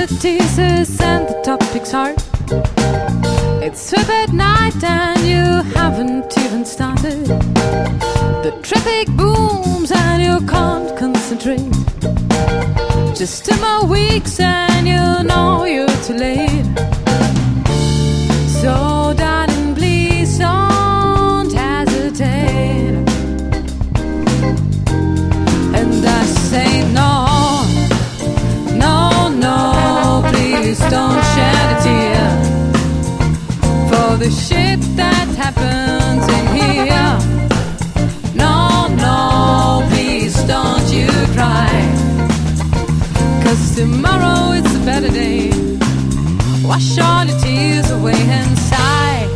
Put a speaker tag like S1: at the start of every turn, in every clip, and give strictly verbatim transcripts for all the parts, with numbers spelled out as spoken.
S1: the teasers and the topic's hard. It's twelve at night and you haven't even started. The traffic booms and you can't concentrate. Just two more weeks and you know you're too late. So darling, please don't hesitate. And I say no, no, no, please don't shed a tear for the shit that happens in here. No, no, please don't you cry, 'cause tomorrow it's a better day. Wash all your tears away and sigh.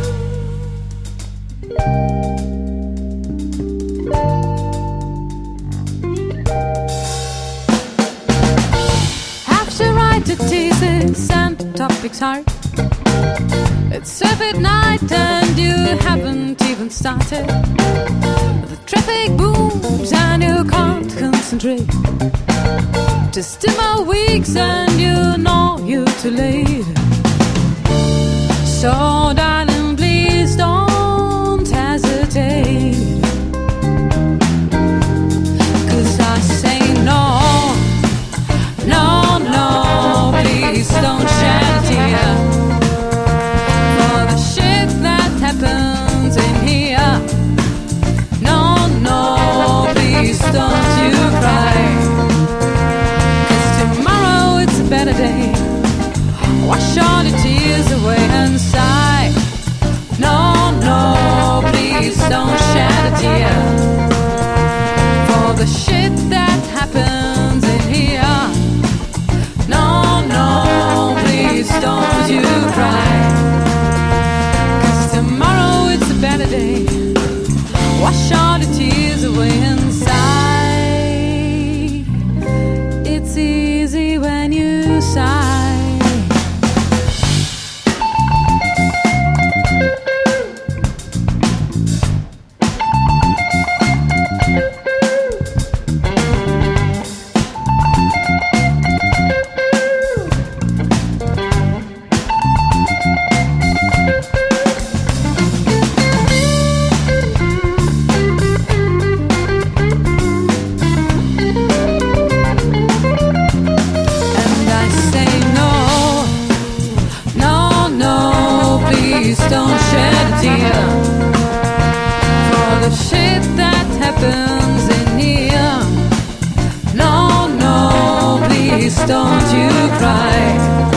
S1: Have to write the thesis and the topic's hard. It's twelve at night and you haven't even started. The traffic booms and you can't concentrate. Just two more weeks and you know you're too late. So darling, please don't hesitate, 'cause I say no, no, no, please don't shed a tear for the shit that happens in here. No, no, please don't you cry, 'cause tomorrow it's a better day. Wash all your tears away and sigh. No, no, please don't shed a tear for the shit that happens in here. No, no, please don't you cry, 'cause tomorrow it's a better day. Wash all the tears away and sigh. It's easy when you sigh. Please don't shed a tear for the shit that happens in here. No, no, please don't you cry.